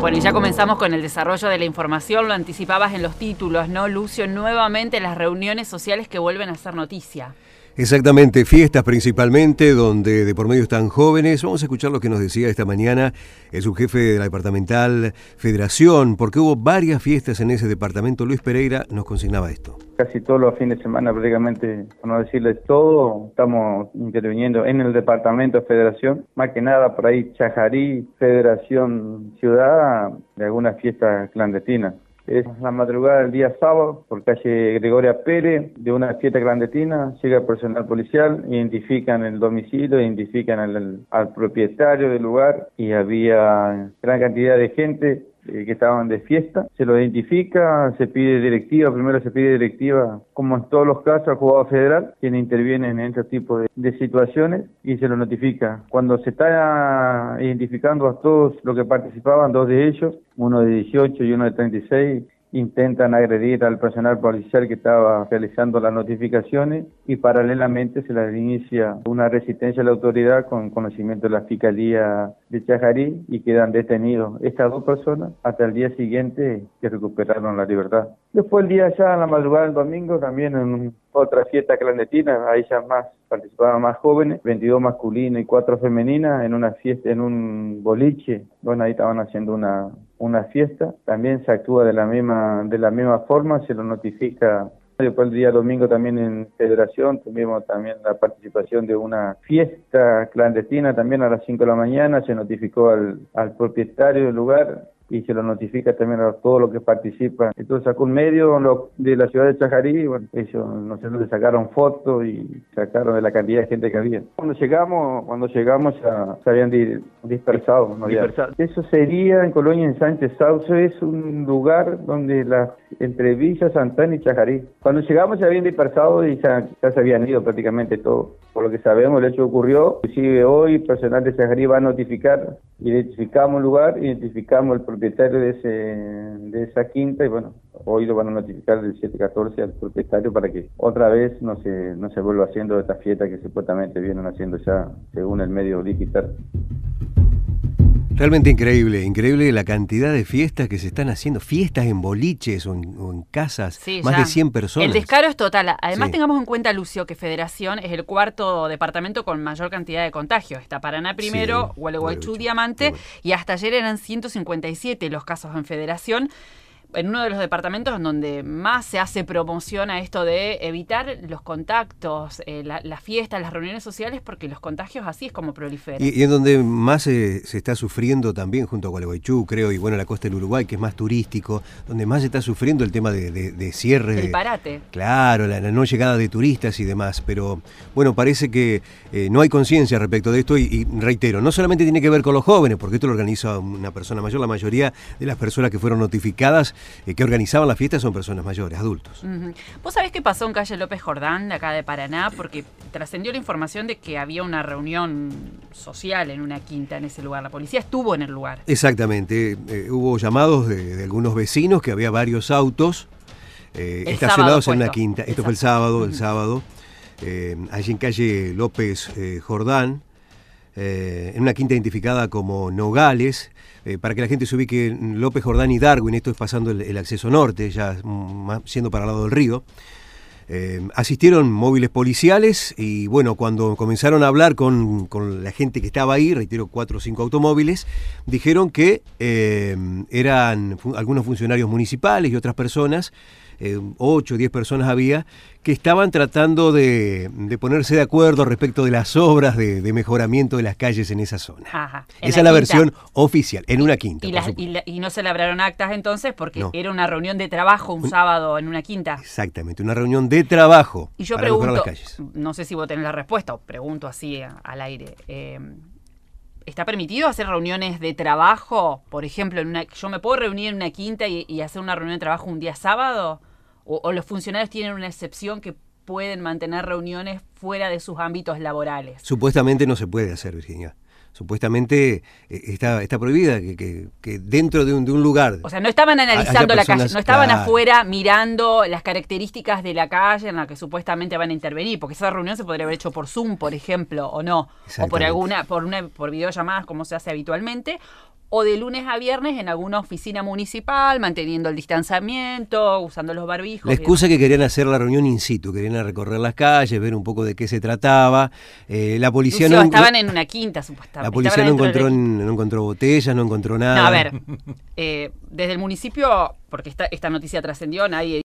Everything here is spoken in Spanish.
Bueno, y ya comenzamos con el desarrollo de la información, lo anticipabas en los títulos, ¿no, Lucio? Nuevamente las reuniones sociales que vuelven a ser noticia. Exactamente, fiestas principalmente, donde de por medio están jóvenes. Vamos a escuchar lo que nos decía esta mañana el subjefe de la departamental Federación, porque hubo varias fiestas en ese departamento. Luis Pereira nos consignaba esto. Casi todos los fines de semana, prácticamente, por no decirles todo, estamos interviniendo en el departamento Federación, más que nada por ahí Chajarí, Federación Ciudad, de algunas fiestas clandestinas. Es la madrugada del día sábado, por calle Gregoria Pérez, de una fiesta clandestina, llega el personal policial, identifican el domicilio, identifican al propietario del lugar y había gran cantidad de gente que estaban de fiesta. Se lo identifica, se pide directiva, primero se pide directiva, como en todos los casos, al juzgado federal, quien interviene en este tipo de situaciones, y se lo notifica. Cuando se está identificando a todos los que participaban, dos de ellos, uno de 18 y uno de 36, intentan agredir al personal policial que estaba realizando las notificaciones y paralelamente se les inicia una resistencia a la autoridad con conocimiento de la Fiscalía de Chajarí y quedan detenidos estas dos personas hasta el día siguiente que recuperaron la libertad. Después el día ya, en la madrugada del domingo, también en otra fiesta clandestina, ahí ya participaban más jóvenes, 22 masculinos y 4 femeninas, en una fiesta, en un boliche. Bueno, ahí estaban haciendo una fiesta. También se actúa de la misma forma, se lo notifica. Después el día domingo también en Federación tuvimos también la participación de una fiesta clandestina, también a las 5 de la mañana, se notificó al propietario del lugar y se lo notifica también a todos los que participan. Entonces sacó un medio de la ciudad de Chajarí, bueno, ellos no sé dónde sacaron fotos y sacaron de la cantidad de gente que había. Cuando llegamos ya se habían dispersado. ¿No? Eso sería en Colonia, en Sánchez Sauce, es un lugar donde entre Villa Santana y Chajarí. Cuando llegamos se habían dispersado y ya se habían ido prácticamente todos. Por lo que sabemos, el hecho ocurrió. Inclusive hoy, personal de Chajarí va a notificar, identificamos el lugar, identificamos el propietario de esa quinta y bueno, hoy lo van a notificar del 714 al propietario para que otra vez no se vuelva haciendo esta fiesta que supuestamente vienen haciendo ya según el medio digital. Realmente increíble la cantidad de fiestas que se están haciendo, fiestas en boliches o en casas, sí, más de 100 personas. El descaro es total. Además, sí, tengamos en cuenta, Lucio, que Federación es el cuarto departamento con mayor cantidad de contagios. Está Paraná primero, sí, Gualeguaychú, Diamante, y hasta ayer eran 157 los casos en Federación. En uno de los departamentos en donde más se hace promoción a esto de evitar los contactos, las fiestas, las reuniones sociales, porque los contagios así es como proliferan. Y en donde más se está sufriendo también, junto a Gualeguaychú, creo, y bueno, la costa del Uruguay, que es más turístico, donde más se está sufriendo el tema de cierre. El parate. Claro, la no llegada de turistas y demás, pero bueno, parece que no hay conciencia respecto de esto y reitero, no solamente tiene que ver con los jóvenes, porque esto lo organiza una persona mayor, la mayoría de las personas que fueron notificadas que organizaban la fiesta son personas mayores, adultos. ¿Vos sabés qué pasó en calle López Jordán, de acá de Paraná? Porque trascendió la información de que había una reunión social en una quinta en ese lugar. La policía estuvo en el lugar. Exactamente. Hubo llamados de algunos vecinos que había varios autos estacionados en una quinta. Esto fue el sábado, allí en calle López Jordán, en una quinta identificada como Nogales. Para que la gente se ubique en López Jordán y Darwin, esto es pasando el acceso norte, ya siendo para el lado del río. Asistieron móviles policiales y bueno, cuando comenzaron a hablar con la gente que estaba ahí, reitero, 4 o 5 automóviles, dijeron que eran algunos funcionarios municipales y otras personas, 8 o 10 personas había, que estaban tratando de ponerse de acuerdo respecto de las obras de mejoramiento de las calles en esa zona. Ajá. Esa es la versión oficial, en una quinta. Y no celebraron actas entonces porque era una reunión de trabajo un sábado en una quinta. Exactamente, una reunión de trabajo. Y yo pregunto, las calles. No sé si vos tenés la respuesta, o pregunto así al aire. ¿Está permitido hacer reuniones de trabajo? Por ejemplo, ¿yo me puedo reunir en una quinta y hacer una reunión de trabajo un día sábado? ¿O los funcionarios tienen una excepción que pueden mantener reuniones fuera de sus ámbitos laborales? Supuestamente no se puede hacer, Virginia. Supuestamente está prohibida que dentro de un lugar... O sea, no estaban analizando la calle, no estaban afuera mirando las características de la calle en la que supuestamente van a intervenir, porque esa reunión se podría haber hecho por Zoom, por ejemplo, o no, o por videollamadas como se hace habitualmente, o de lunes a viernes en alguna oficina municipal, manteniendo el distanciamiento, usando los barbijos. La excusa que querían hacer la reunión in situ, querían recorrer las calles, ver un poco de qué se trataba. La policía no estaban en una quinta, supuestamente. La policía no encontró botellas, no encontró nada. No, a ver, desde el municipio, porque esta noticia trascendió, nadie